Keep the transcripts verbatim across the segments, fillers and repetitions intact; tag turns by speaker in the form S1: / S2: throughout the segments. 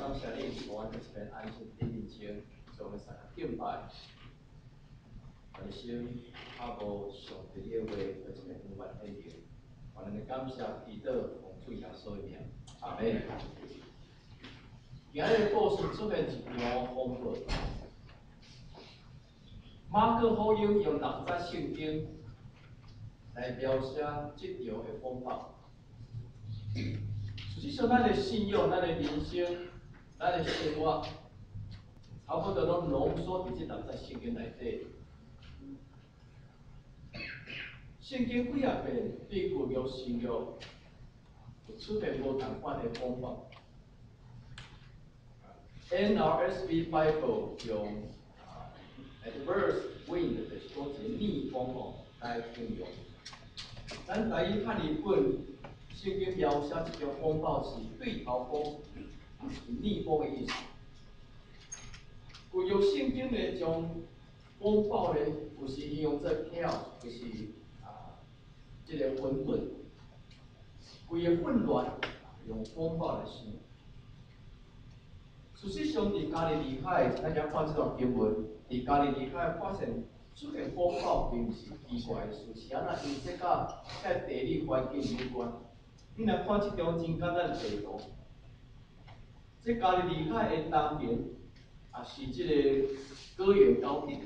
S1: 感谢你，我这边安心伫面前，将我三个敬拜，我的心阿无上帝的话，就一个永远恩典。我们感谢祈祷奉主耶稣的名，阿门。今日的故事出现一条风波，马可福音用六节圣经来描写这条的风暴。实际上，咱的信仰、咱的人生、咱的生活，差不多拢浓缩伫这六节圣经内底。圣经几啊遍对旧约、新约有出现无同款的风暴。N R S V Bible 用 adverse wind 就是讲一个逆风哦来形容。咱台语汉语本圣经描写一条风暴是对头风，是逆风的意思。旧约圣经呢将风暴呢有时形容做 chaos， 就是啊，这个混沌，规个混乱用风暴来形容。事实上，伫加利利海，咱遐看这段经文，伫加利利海发现出现风暴，并不是奇怪的事，是安怎？因为这甲甲地理环境有关。你若看这张真简单的地图，这加利利海的东边也是这个高原高地。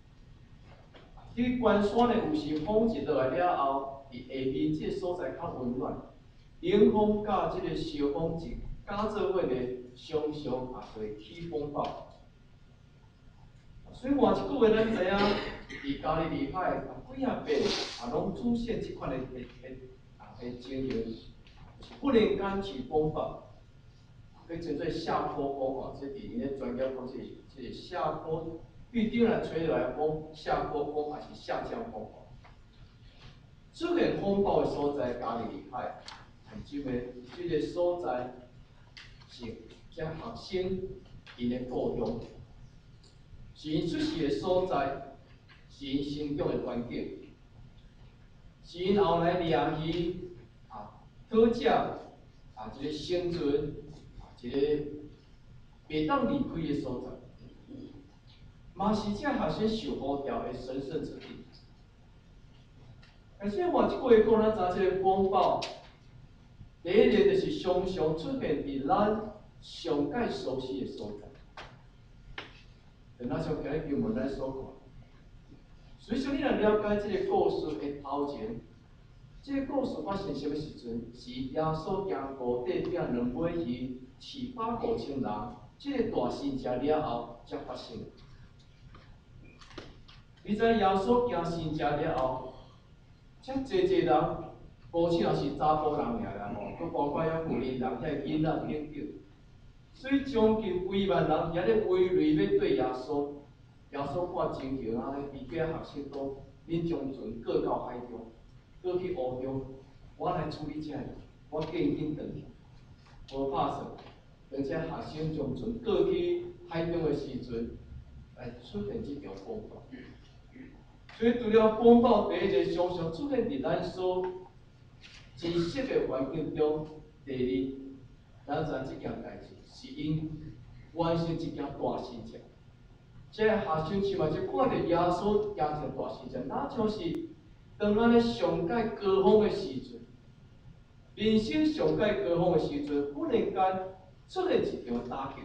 S1: 这关山呢，有时风一落来了后，伫下面这个所在较温暖，冷风甲这个小风一加做伙呢。常常也会起风暴，所以换一句话，咱知影，伫加利利海几啊遍也拢出现这款的的的啊的情形，忽然间起风暴，可以称作下坡风哦。这伫因咧专家讲，这这个下坡对顶来吹落来风，下坡风还是下降风哦。出现风暴的所在，加利利海，即个即个所在是。这学生因的故乡，是因出世的所在，是因生长的环境，是因后来掠鱼啊、讨食啊，一个生存啊，一个袂当离开的所在，嘛是这学生受呼召的神圣之地。而且换一句话讲，咱知这个风暴，第一个就是常常出现伫咱。上界熟悉的所在，就那像今日经文咱所看。所以说，你若了解这个故事的头前，这个故事发生什么时阵？是耶稣行五底饼两尾鱼，饲饱五千人，这个大事情了后才发生。你知耶稣行神迹了后，遮济济人，五千人是查甫人尔啦吼，佮包括遐妇人人、遐囡仔等等。所以将近几万人遐咧围内要对耶稣，耶稣看情形啊，伊叫学生讲：恁将船过到海中，过去湖中，我来处理这个，我紧紧转去，无拍算。而且学生将船过去海中的时阵，来出现这条风暴。所以除了风暴，第一个常常出现伫咱所真实的环境中，第二，咱知这件代志。是因完成一件大事情，这学生起码就看到耶稣家成大事情，那就是当咱咧上界高峰的时阵，人生上界高峰的时阵，忽然间出现一场打击。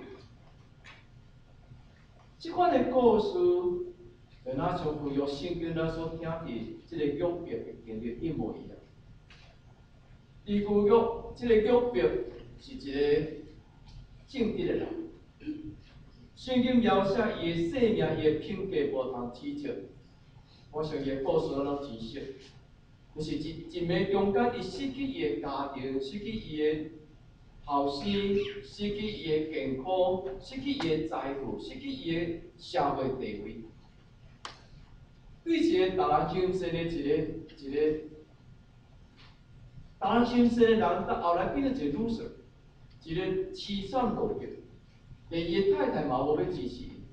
S1: 这款的故事，就那像旧约圣经咱所听的这个约伯的经历一模一样。伫旧约，这个约伯是一个。正直的人，圣经描写伊的生命、伊的品格无通指责。我想伊的故事咱拢真熟，就是一一暝中间，伊失去伊的家庭，失去伊的后生，失去伊的健康，失去伊的财富，失去伊的社会地位。对一个达人精神的一个一个达人精神的人，到后来变成一个 loser。一个凄惨落魄，连伊太太嘛无要支持伊。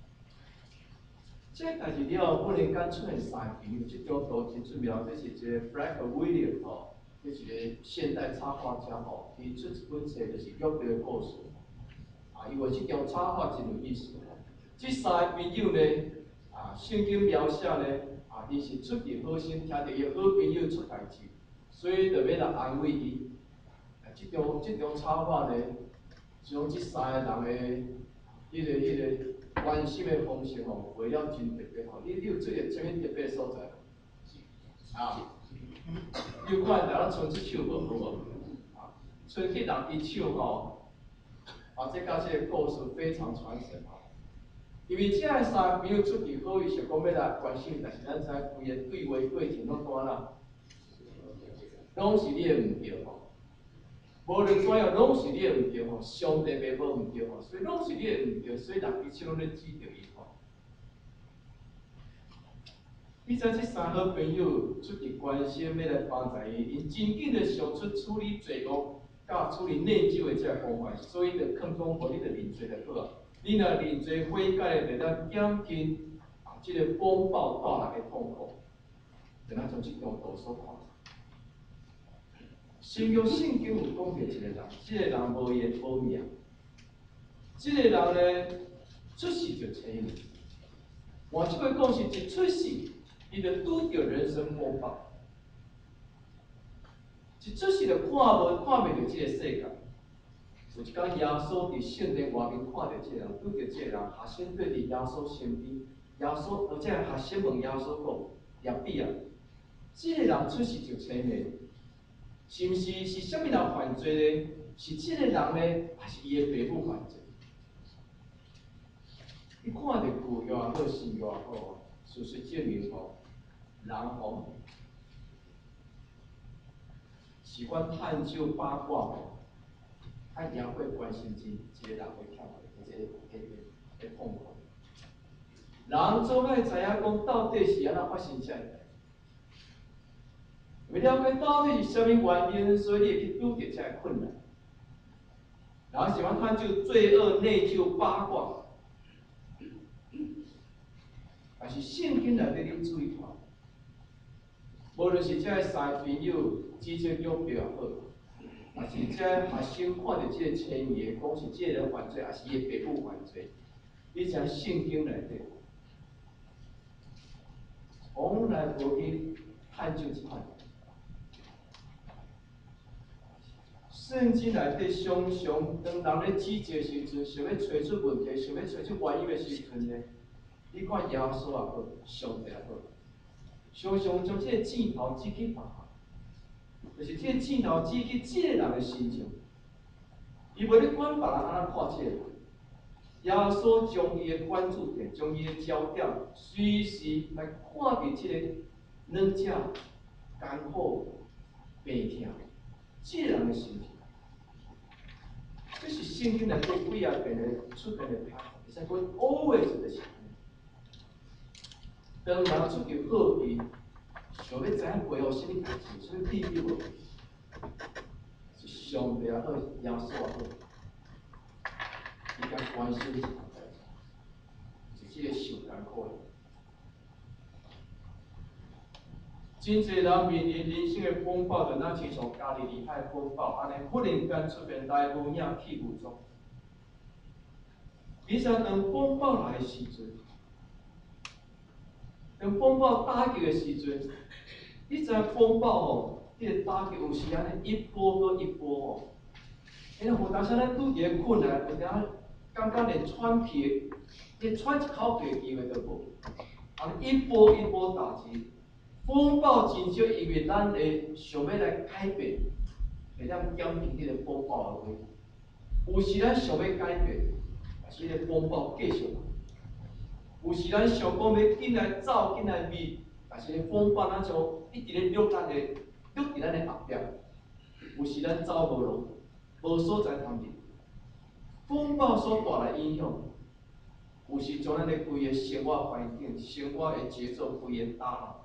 S1: 这代志了后，忽然间出现三篇，这张图真出名，这是一个 Frank Williams 吼，这是一个现代插画家吼，伊出一本册就是约伯的故事。 啊，因为这张插画真有意思。这三个朋友呢，啊，圣经描写呢，啊，伊是出于好心，听到伊好朋友出代志，所以就要来安慰伊。啊，这张这张插画呢，将这三个人的迄个迄个关心的方式吼，画了真特别吼。你你有注意什么特别所在？啊，你有看到咱春之手无好无？啊，春去人伊手吼，啊，这甲这个故事非常传神吼。因为这个三朋友出去好，伊是讲要来关心，但是咱知规个对话过程拢怎啦？拢是你的唔对吼，无论怎样，拢是你的唔对吼，上帝袂无唔对吼，所以拢是你的唔对，所以人彼此拢咧指着伊吼。你知这三好朋友出去关心，要来帮助伊，因真紧的想出处理罪恶、甲处理内疚的这个方法，所以就劝讲，无你就认罪就好啊。你若认罪悔改，就当减轻啊，这个风暴带来的痛苦，就咱从这张图所看。新约圣经有讲到一个人，这个人无言无命，这个人呢出世就青年，换句话讲是一出世，伊就拄着人生风暴，一出世就看无看袂着这个世界。有一天，耶稣伫圣殿外面看到这个人，拄着这个人，学生对伫耶稣身边，耶稣而且学生问耶稣讲：“耶比啊，这个人出世就青年，是毋是是啥物人犯罪呢？是这个人呢，还是伊的爸母犯罪？”你看到旧约也好，新约也好，事实证明吼，人吼喜欢探究八卦吼。他也会关心这这个人会跳的，这个会会会痛苦。人总爱知影讲到底是安怎发生这个代志，为了解到底是啥物原因，所以你会去拄着这个困难。然后喜欢探究罪恶、内疚、八卦，但是圣经内底你注意看，无论是这个三朋友之间约表也好。也是这学生看到这个青年，讲是这个人犯罪，还是伊的爸母犯罪？你知圣经内底从来无去探究这款。圣经内底常常当人咧指责时阵，想要找出问题，想要找出原因的时阵呢，你看耶稣也好，上帝也好，常常将这个箭头指去别方。就是这个镜头指去这个人的心情，伊无咧管别人安怎看这个人。耶稣将伊的关注点、将伊的焦点，随时来看到这个软者、艰苦、病痛，这个人的心情。这是圣经内底几啊遍的出现的拍，会使讲 always 的是。当人出去好奇。想要知影背后什么代志，什么秘密无？是上帝也好，耶稣也好，伊甲关心一项代志，是这个受艰苦的。真侪人面临人生的风暴，就咱亲像家己离开风暴，安尼忽然间出现来无影去无踪。你知当风暴来的时阵，当风暴打击的时阵，你知风暴吼，迄个打击有时安尼一波搁一波吼，因为有当时咱拄着困难，有当感觉连喘气，连喘一口气的机会都无，啊，一波一波打击，风暴真少，因为咱会想要来改变，会当减轻迄个风暴的威力。有时咱想要改变，但是迄个风暴继续来。有时咱想讲要紧来走，紧来灭，但是风暴咱就一直咧掠咱的，掠伫咱的后壁。有时咱走无路，无所在通入。风暴所带来影响，有时将咱的规个生活环境、生活的节奏规个打乱。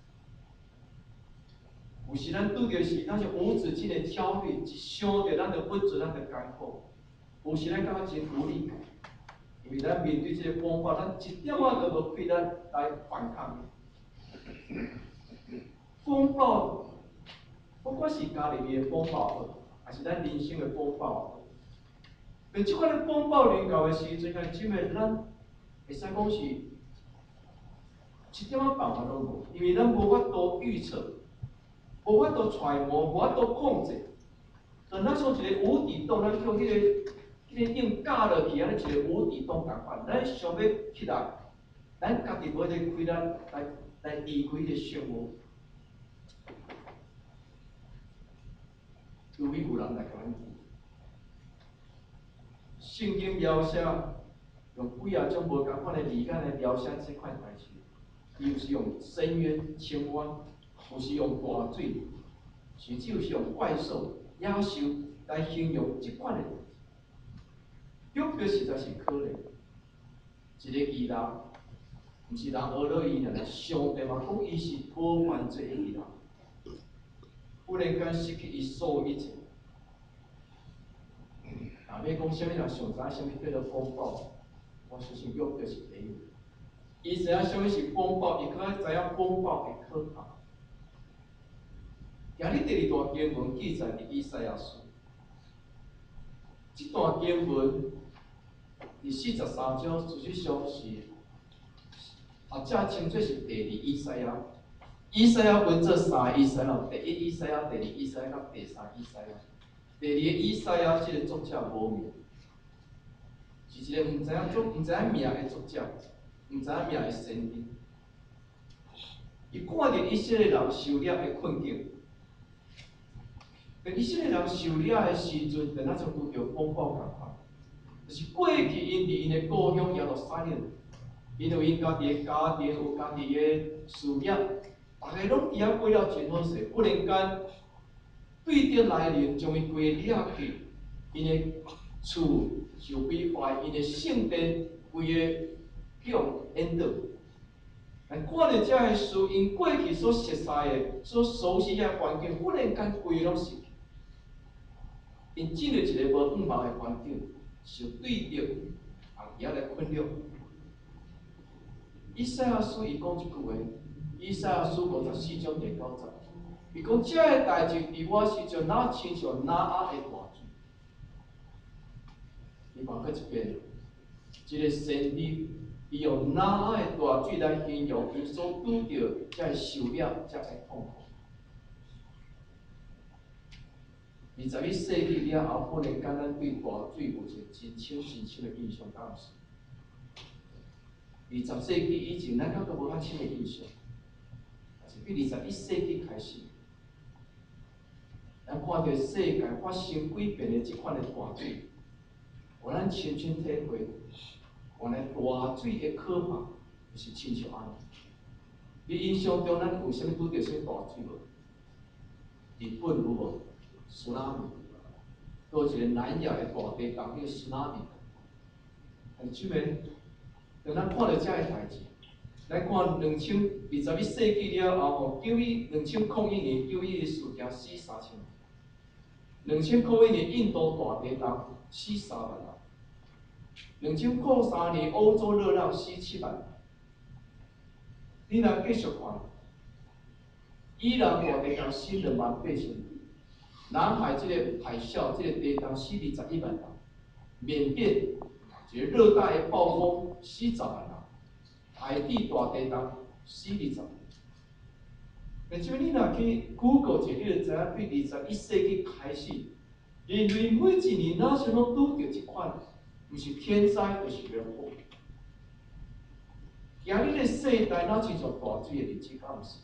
S1: 有时咱拄着是，咱是无止境的焦虑，一想着咱就不准，咱就艰苦。有时咱感觉真无力。因为咱面对这个风暴，咱一点仔都无开咱来反抗。风暴，不管是家里面的风暴好，还是咱人生的风暴好， 但即款的风暴临到的时阵，像今日咱会使讲是一点仔办法都无，因为咱无法度预测，无法度揣摩，无法度控制。但咱像一个无底洞，咱叫迄、那个、迄、那个硬架落去，安尼一个无底洞共款。咱想要起来，咱家己无得开咱来来离开个漩涡，除非有人来甲咱救。圣经描写用几啊种无共款的字眼来描写这块代志，有是用深渊、深渊，有是用大水，甚至有是用怪兽、野兽来形容这款的代志。约伯实在是可怜，一个义人，毋是人学落伊，但是上帝嘛讲伊是无犯罪的义人，忽然间失去伊所有一切。若要讲啥物人上知啥物叫做风暴，我相信约伯是第一。伊知影啥物是风暴，伊更知影风暴的可怕。今日第二段经文记载伫以赛亚书，这段经文第四十三章，事实上是或者称作是第二以赛亚。以赛亚分做三个以赛亚，第一以赛亚、第二以赛亚、甲第三以赛亚。第二个以赛亚，即个作者无名，是一个毋知影作、毋知影名的作者，毋知影名的先知。伊看着以色列人受掠的困境，但以色列人受掠的时阵，就若像拄着风暴共款，就是过去因伫因的故乡耶路撒冷，因有因家己的家庭，有家己的事业，大家拢伫遐过了真好势，忽然间。对着来临，将伊规掠去，因的厝受毁坏，因的圣殿规个向淹倒。但看着遮个事，因过去所熟悉的、所熟悉的环境，忽然间规个拢失去。因进入一个无五毛的环境，受对着红野来困扰。以赛亚书伊讲一句话，以赛亚书五十四章第九节。伊讲，这个代志伫我时阵，哪亲像哪啊的大水。伊讲过一遍，一个先知，伊用哪啊的大水来形容伊所拄着这个受掠、这个痛苦。二十一世纪了后，忽然间咱对大水有一个真深真深的印象，敢毋是？二十世纪以前，咱敢都无遐深的印象，但是比二十一世纪开始。咱看到世界发生改变的即款的大水，互咱深深体会，原来大水的可怕，就是亲像安尼。你印象中，咱有啥物拄着啥物大水无？日本有无？苏拉米，搁一个南亚的大地震叫苏拉米。但即个，当咱看到遮个代志，咱看两千二十一世纪了后吼，九一两千零一年九一的事件死三千人。两千零一年印度大地震死三万人，两千零三年欧洲热浪死七万人。你若继续看，伊朗大地震死两万八千人，南海这个海啸，这个地震死二十一万人，缅甸一个热带的暴风死十万人，海地大地震死二十万。但即你若去 Google 一下，你就知影，对二十一世纪开始，人类每一年哪像拢拄着即款，毋是天灾就是人祸。今日的世代哪亲像大水的日子，敢毋是？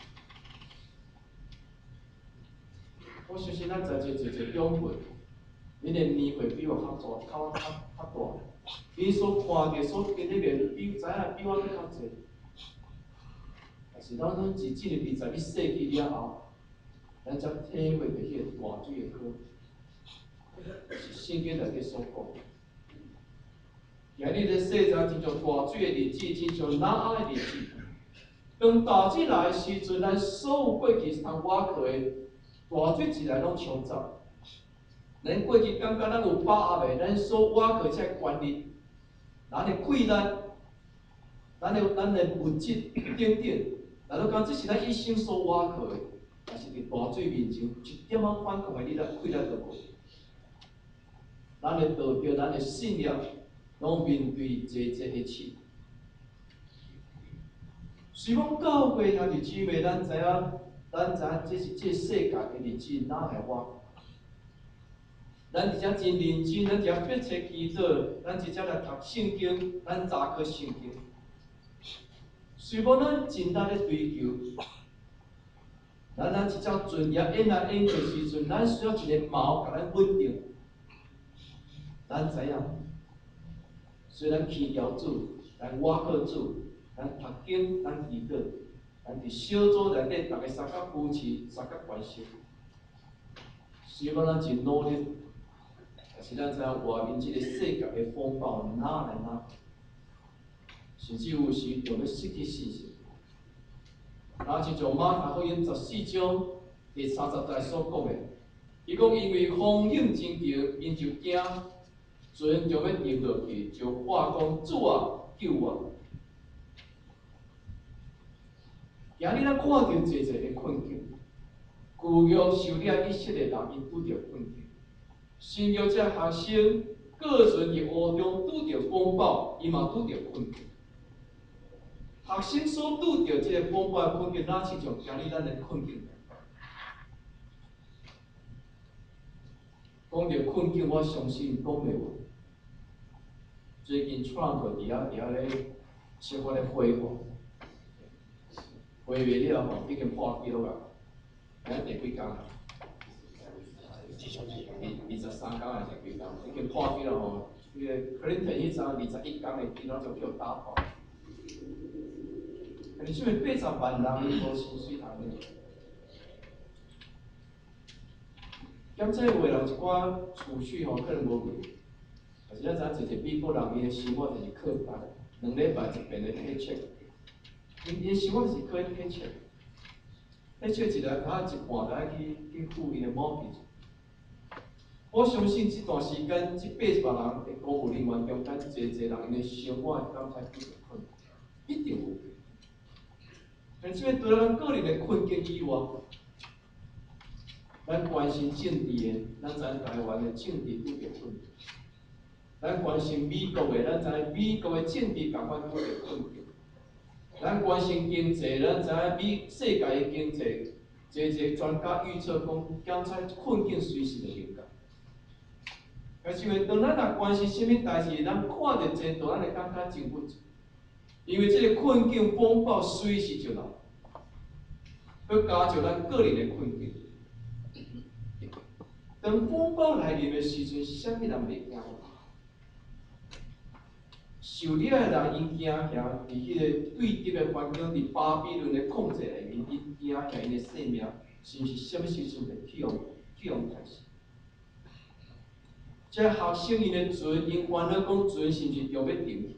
S1: 我相信咱在座一个长辈，恁的年岁比我较大，较较较大，你所看着、所经历的，比知影比我搁较侪。但是咱拢是进入二十一世纪了后，咱才体会着迄个大水的可怕，是圣经内底所讲。今日的世界真像大水的日子，真像哪啊的日子。当大水来的时阵，咱所有过去通挖去的大水自然拢冲走。咱过去感觉咱有把握的，咱所挖去这权利，咱的贵咱，咱的咱的物质等等。咱都讲这是咱一生所挖去的，但是伫大水面前，一点仔反抗的力量、气力都无。 咱的道德、咱的信念，拢面对这这一切。虽讲教会兄弟姊妹，咱知影，咱知影这是这世界的日子哪会活？咱直接真认真，咱直接迫切祈祷，咱直接来读圣经，咱查考圣经。虽然咱真力咧追求，咱咱一只尊业演来演去时阵，咱需要一个锚，甲咱稳定。咱知影，虽然祈求主，咱倚靠主，咱读经，咱祈祷，咱伫小组内底，逐个三角扶持，三角关系。虽然咱真努力。但是咱知影外面即个世界的风暴哪来哪，甚至有时就要失去信心。那就像马太福音十四章第三十节所讲的，伊讲因为风影真强，因就惊，船就要沉落去，就话讲主啊救我！今日咱看到侪侪的困境，旧约受了以色列人因拄着困境。新约这学生，个人伫乌中拄着风暴，伊嘛拄着困境。学生所拄着这个风暴的困境，哪是像今日咱的困境？讲到困境，我相信讲袂完。最近 Trump 伫遐伫遐咧小可咧挥霍，挥袂了吼，已经破纪录啊！今日第几工？二二十三天还是几天？已经破纪录吼！迄个 Clinton 迄张二十一天的纪录就叫打破。但是，即个八十万人伊无薪水通领。减这话人一寡储蓄吼，可能无够。但是咱知影，一个美国人伊的生活就是靠单，两礼拜一遍的去切。因因生活就是靠去切，去切一来卡一半，就爱去去付伊的某币。我相信这段时间，这八十万人的公务人员中间，侪侪人因的生活会感觉比较困难，一定有。但即个除了咱个人的困境以外，咱关心政治的，咱知影台湾的政治拄着困境；咱关心美国的，咱知影美国的政治共款拄着困境；咱关心经济，咱知影美世界的经济，侪侪专家预测讲，检测困境随时会迎到。但是因当咱若关心什么代志，咱看到前途，咱会感觉真不足。因为这个困境风暴随时就来，要加上咱个人的困境。当风暴来临的时阵，是啥物人袂惊？受力的人因惊吓，伫迄个对敌的环境，伫巴比伦的控制内面，因惊吓因的性命，是毋是什么时阵会去用去用开始？这学生因的船，因烦恼讲船是毋是着要停？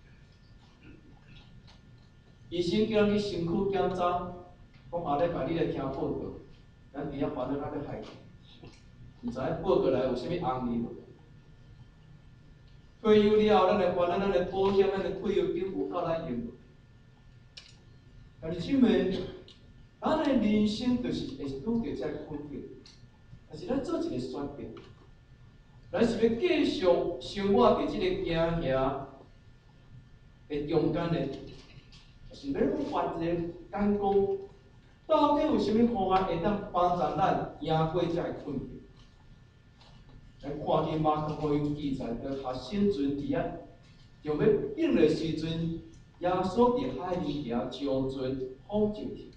S1: 医生叫咱去身躯检查，讲后礼拜你来听报告，咱伫遐烦恼到要害去，毋知影报告内有啥物红利无？退休了后，咱来烦恼咱的保险、咱的退休金有够咱用无？但是姊妹，咱的人生就是会拄着这困境，但是咱做一个选择。咱是要继续生活伫即个惊吓的中间呢，是要发一个感讲，到底有啥物方法会当帮助咱赢过这个困境？咱看见马可福音记载，个学生船伫遐就要顶的时阵，耶稣伫海里底下将船放进去。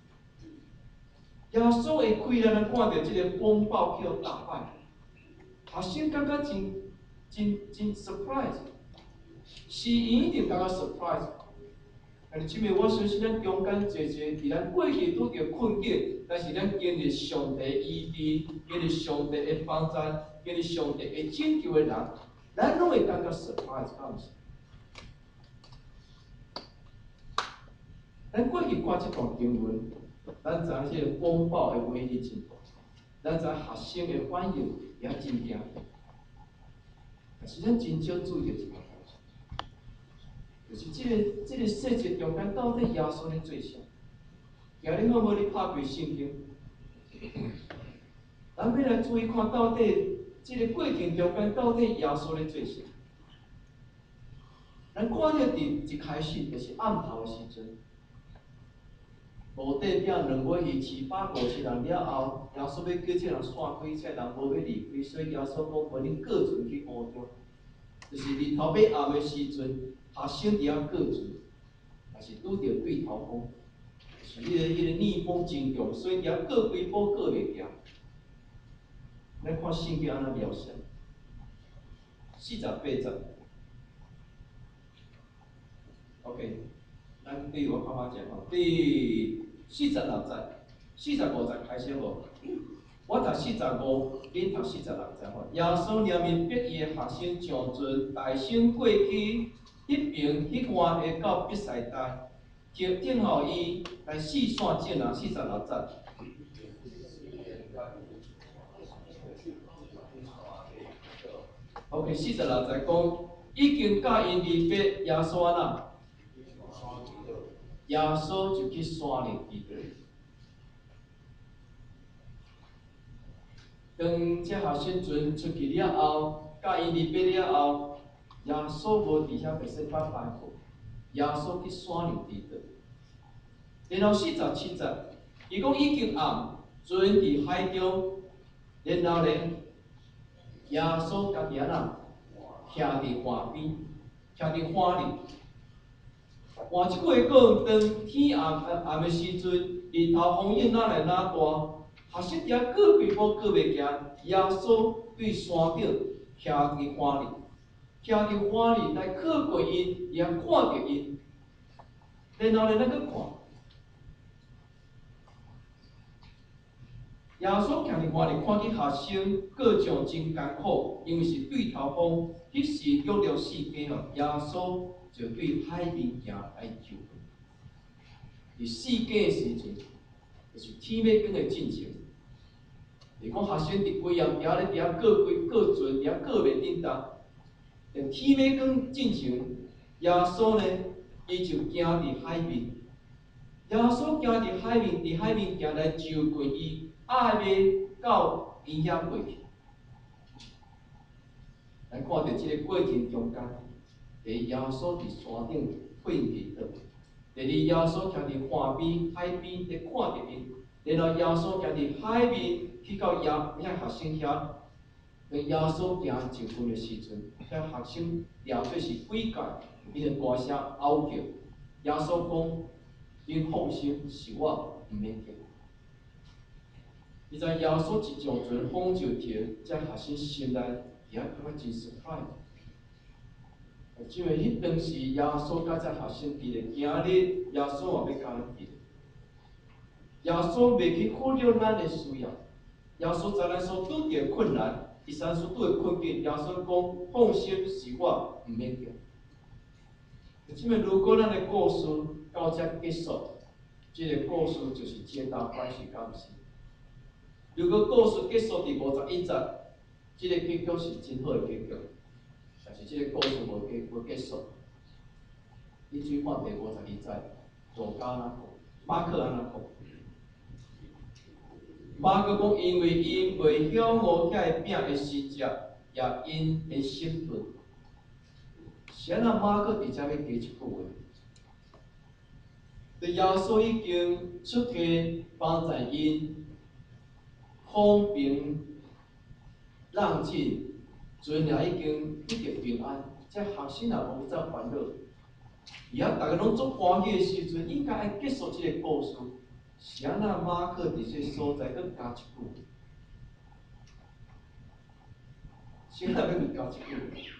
S1: 耶稣会开咱看到即个风暴叫打败。学生感觉真真真 surprise， 是因一定感觉 surprise。但是，即面我相信咱中间侪侪伫咱过去拄着困境，但是咱经历上帝医治，经历上帝的帮助，经历上帝的拯救的人，咱拢会感觉 surprise， 敢毋是？咱过去看即段经文，咱知影即个风暴的威力真大，咱知影学生的反应。也真惊，但是咱真少注意到一件代志，就是即、这个即、这个细节中间到底耶稣咧做啥？今日好无你拍开圣经，咱要来注意看到底这个过程中间到底耶稣咧做啥？咱看到伫一开始就是暗头的时阵，无代表两尾鱼七百五十人了后，耶稣要叫这人散开，这人无要离开，所以耶稣讲：无恁各自去乌中，就是日头要暗的时阵，学生伫遐各自，也是拄着对头风，就是迄、那个迄、那个逆风真重，所以伫遐各几步各袂行。咱看圣经安怎描写，四十八节。OK， 咱对我看看者吼，第四十六节、四十五节开始无？我读四十五，恁读四十六节吼。耶稣念面逼伊的学生上船，大声过去，迄边迄岸会到比赛台，就等候伊来四散进啊。四十六节。OK， 四十六节讲，已經教因離別耶穌安怎？耶穌就去山裡避避。當這學生船出去了後，教因離別了後，耶穌無佇遐白色拜拜過，耶穌去山裡避避。然後四十七節，伊講已經暗，船佇海中，然後咧。耶穌家己安怎？徛伫岸邊，徛伫海裡。換一句話講，當天暗暗的時陣，日頭風影哪來哪大，學生伫遐過幾步過袂行，耶穌對山頂徛伫海裡，徛伫海裡來靠過因，也看着因，然後咧咱去看。耶穌徛伫外裡看見學生各種真艱苦，因為是對頭風，迄時約了四更吼，耶穌就對海面行來救。伫四更的時陣，就是天要光的進程。是講學生伫規夜夜咧，伫遐過幾過船，伫遐過袂頂當。等天要光進程，耶穌呢，伊就行伫海面。耶穌行伫海面，伫海面行來救過伊。愛要到伊遐過去，咱看到即個過程中間，第一耶穌伫山頂瞓祈禱，第二耶穌徛伫岸邊海邊咧看着因，然後耶穌徛伫海面去到耶遐學生遐，當耶穌行一分的時陣，遐學生掠做是鬼界，伊就大聲嗷叫，耶穌講：恁放心，是我，毋免驚。伊知耶穌一上船，風就停，這學生心內也感覺真爽快。因為迄當時耶穌甲這學生佇咧，今日耶穌也要甲咱佇咧。耶穌袂去忽略咱的需要，耶穌知咱所拄着困難，伊咱所拄的困境，耶穌講：放心，是我，毋免驚。因為如果咱的故事到這結束，這個故事就是皆大歡喜，敢毋是？如果故事結束伫五十一節，即、這個結局是真好的結局，但是即個故事無結無結束。你注看第五十二節，路加安怎講？馬可安怎講？馬可講，因為因袂曉悟遐餅的時食，也因的心頓。是安怎馬可佇遮要加一句話？對耶穌已經出去幫助因。風平浪靜，船也已經一直平安，這學生也無再煩惱。而家大家攏足歡喜的時陣，應該愛結束這個故事。是安那馬可佇這所在佫加一句，是安那要佫加一句。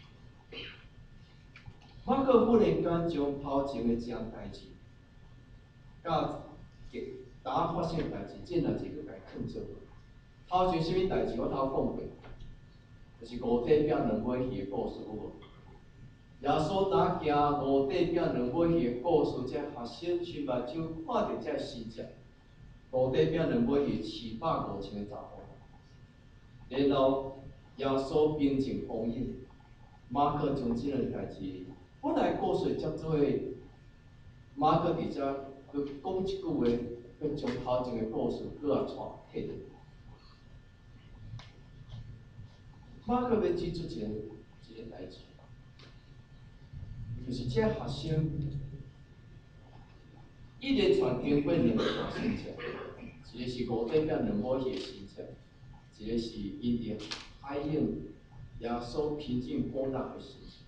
S1: 馬可忽然間將頭前的這樣代誌，甲呾發生的代誌，進來一個甲伊囥做。頭前什物代志我頭講過，就是五塊餅兩尾魚的故事，有無？耶穌打行五塊餅兩尾魚的故事，這學生伸目睭看到這事實，五塊餅兩尾魚七百五千個查某，然後耶穌平靜風影，馬可將這個代志，本來故事接做誒，馬可佇遮佢講一句話，佢將頭前的故事擱啊帶退。 马可要指出一个一个代志，就是这学生一连串经过两个申请，一个是五点变两毛钱的申请，一个是因伫海应耶稣平静风浪的申请。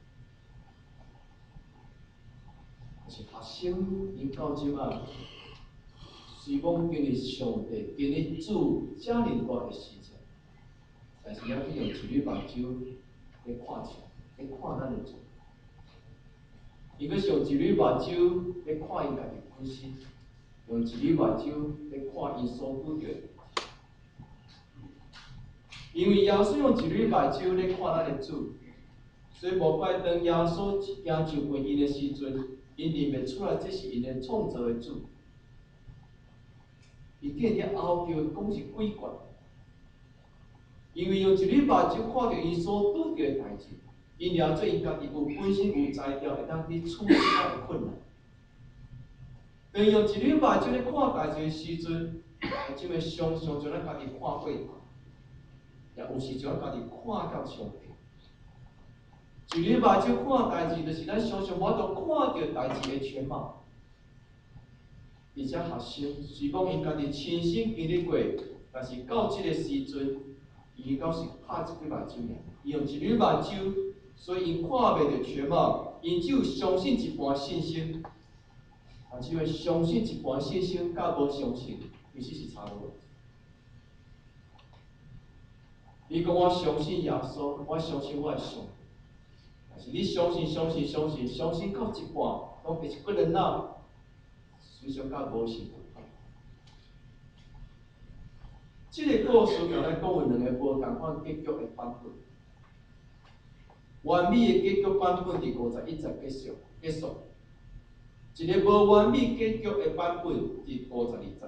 S1: 是学生因到即啊，虽讲今日上帝今日主遮尔大的事情，但是还去用一缕目睭来看出，来看咱的主。伊阁是用一缕目睭来看因家己本身，用一缕目睭来看因所拄着的。因为耶稣用一缕目睭来看咱的主，所以无怪当耶稣行就近因的时阵。因认袂出来，这是因的创造的主。伊竟然后叫讲是鬼怪，因为用一缕目睭看到伊所拄着的代志，因了做因家己有本身有才调，会当去处理他的困难。当用一缕目睭咧看代志的时阵，就会常常将咱家己看过头，也有时将咱家己看到上帝。一缕目睭看代志，就是咱常常无法度看到代志的全貌。而且学生虽讲因家己亲身经历过，但是到即个时阵，伊到是拍一支目睭尔，伊用一缕目睭，所以因看袂到全貌，因只有相信一半信心。啊，只有相信一半信心，甲无相信，其实是差不多。你讲我相信耶稣，我相信我的上帝。但是你相信、相信、相信、相信到一半，拢变一个人仔，随常甲无信。这个故事甲咱讲有两个无共款结局的版本。完美的结局版本伫五十一节结束，结束。一个无完美结局的版本伫五十二节。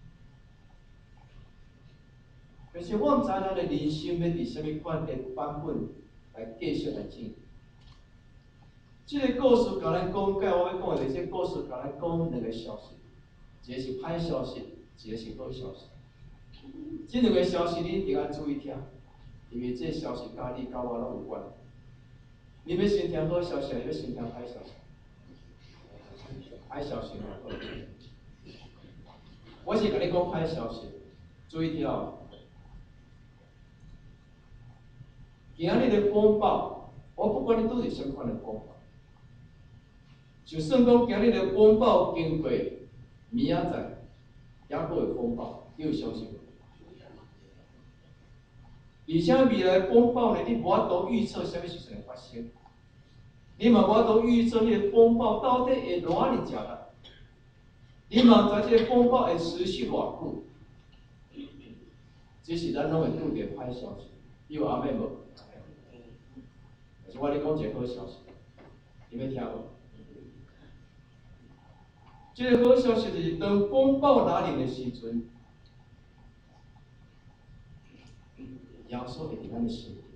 S1: 但是我毋知咱的人生要伫什么款的版本来继续来进。这个故事甲咱讲解，我要讲的这个故事甲咱讲两个消息，一个是歹消息，一个是好消息。这两个消息你一定要注意听，因为这个消息甲你甲我拢有关。你要先听好消息，还是要先听歹消息？歹消息好。我是甲你讲歹消息，注意听哦。今日的风暴，我不管你拄着什么款的风暴。就算讲今日的风暴经过，明仔载也阁会风暴，你有相信无？而且未来风暴呢，你无法度预测什么时阵会发生，你嘛无法度预测你的风暴到底会偌尔食力，你嘛知这个风暴会持续偌久，这是咱拢会拄着歹消息，你有阿妹无？但是我咧讲一个好消息，你要听无？这个好消息就是，当风暴来临的时阵，耶稣会伫咱的身边。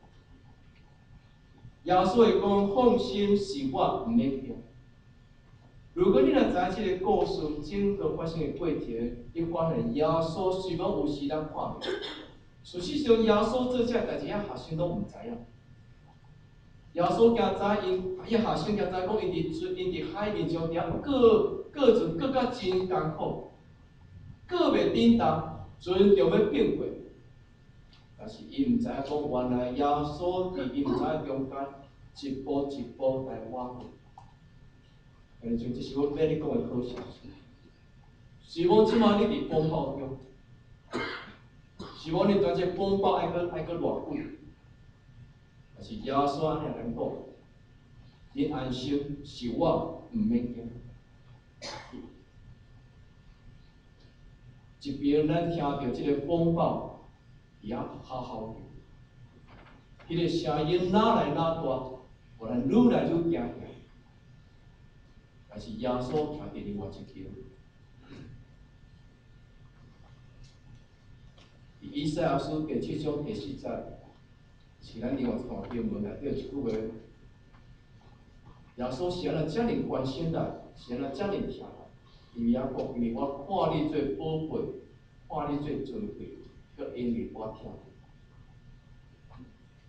S1: 耶稣会讲：“放心，是我，毋免惊。”如果你若知影这个故事整个发生的过程，你发现耶稣虽然有时咱看袂，事实上耶稣做这代志，遐学生拢毋知影。耶稣惊知因，伊学生惊知讲，因伫出，因伫海面上伫各各种各甲真艰苦，各袂顶当，船就要变过。但是伊毋知影讲，原来耶稣伫伊毋知影中间一步一步来挖过。安尼像这是我要你讲的好消息。希望即摆你伫风暴中，希望你知这风暴爱搁爱搁偌久。但是耶稣安尼来讲，你安心，是我，毋免惊。一边咱听到这个风暴，也好好叫，迄个声音哪来哪大，互咱愈来愈惊惊。但是耶稣徛伫另外一边。伫以赛亚书第七章第四节，是咱另外一段经文内底有一句话：耶稣是安怎遮尔关心咱，是安怎遮尔疼咱？因为也讲，因为我看你最宝贝，看你最尊贵，佮因为我疼你。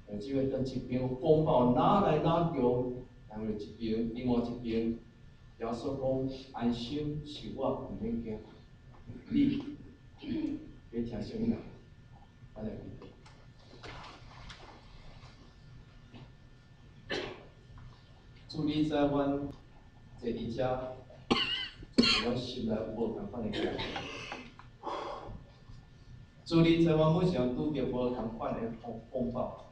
S1: 呃，即个等一边风暴哪来哪强，但是一边另外一边，耶稣讲安心是我，毋免惊。你别听什么人，安尼。主你知阮坐伫遮，就是阮心内有无共款的感觉。主你知阮每时拄着无共款的风风暴，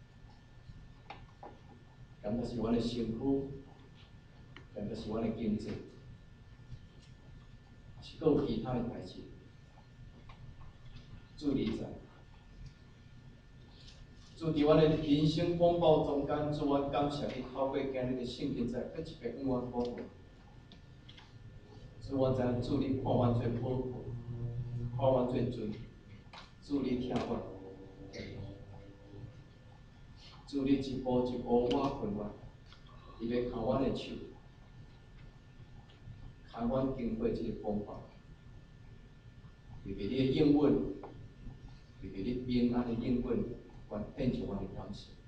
S1: 感觉是阮的身躯，感觉是阮的经济，是阁有其他的代志。主你知。主伫阮的人生风暴中间，主我感谢你透过今日的圣经，在搁一遍向阮讲话。主我知影主你看阮做宝贵，看阮做罪，主你听阮，主你一步一步挖困阮，伊要牵阮的手，牵阮经过这个风暴，为着你的应允，为着你平安的应允。愿献上我的感谢。